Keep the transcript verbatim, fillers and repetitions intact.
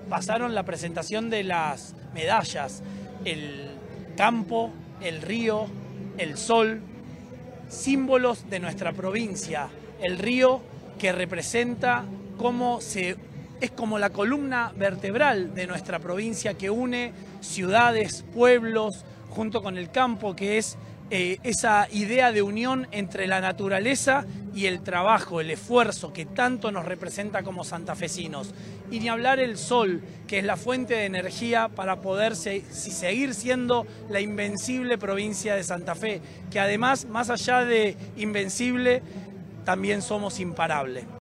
pasaron la presentación de las medallas, el campo, el río, el sol, símbolos de nuestra provincia. El río que representa cómo se, es como la columna vertebral de nuestra provincia que une ciudades, pueblos, junto con el campo, que es eh, esa idea de unión entre la naturaleza y el trabajo, el esfuerzo que tanto nos representa como santafesinos. Y ni hablar el sol, que es la fuente de energía para poder se, si seguir siendo la invencible provincia de Santa Fe, que además, más allá de invencible, también somos imparables.